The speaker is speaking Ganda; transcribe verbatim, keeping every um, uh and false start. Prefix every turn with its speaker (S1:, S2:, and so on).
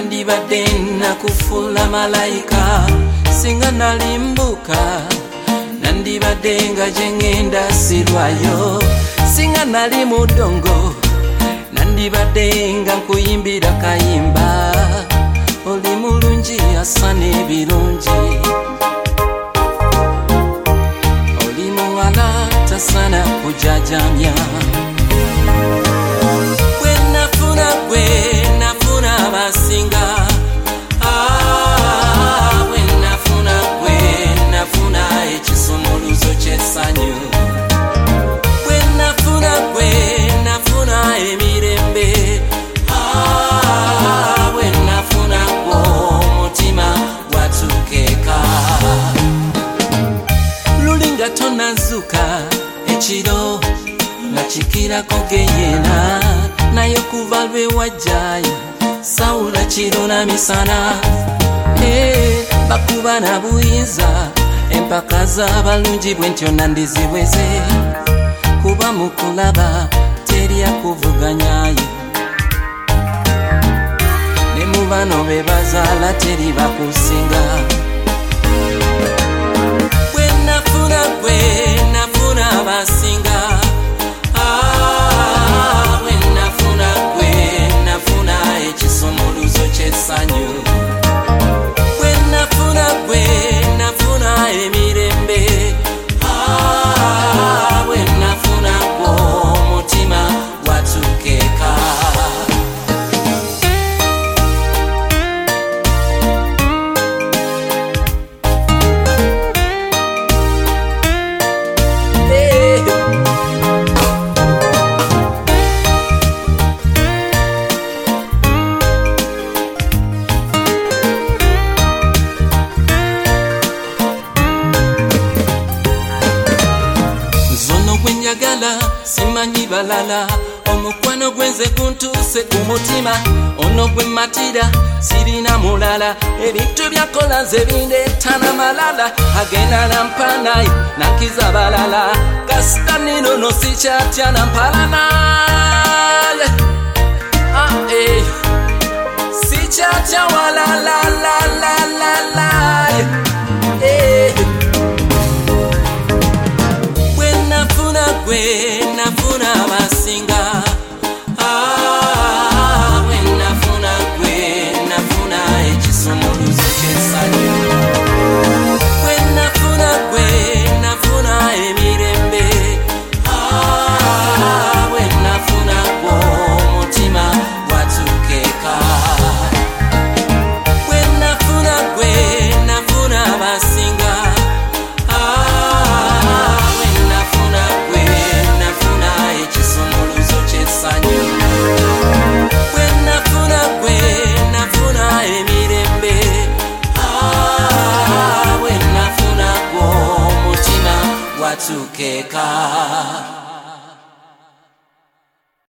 S1: nandibadde nakufuula malayika singa nalimbuka nandibadde nga gye ŋŋenda sirwayo singa nali mu ddongo nandibadde nga nkuyimbira kayimba oli mulungi asana ebirungi oli muwala tasana kujajamya bwe nafuna gwe nafuna abasinga bwe nafuna gwe nafuna ekisumuluzo ky'essanyu bwe nafuna gwe nafuna emirembe bwe nafuna gwe omutima gwatukeeka luli nga tonazuka ekiro nga kikirako geyena naye okuva lwe wajjayo sawula kiro na misana bakuba na buyinza empaka z'abalungi bwe ntyo nandizibweze kuba mu kulaba teri akuvuganyayo ne mu bano be bazaala teri bakusinga bwe nafuna gwe nafuna abasinga bwe nafuna gwe nafuna ekisumuluzo ky'essanyu bwe nafuna gwe nafuna emirembe bwe nafuna gwe omutima gwatukeeka simanyi balala omukwano gwenze guntuuse ku mutima ono gwe matira sirina mulala ebintu byakola nze bindeetana malala agenda nampanayi nakiza balala kasita ninono sikyatya nampalana sikyatya walalalalala gwe nafuna abasinga bwe nafuna gwe nafuna ekisumuluzo ky'essanyu bwe nafuna gwe nafuna emirembe bwe nafuna gwe omutima gwatukeeka bwe nafuna gwe nafuna abasinga Tukeka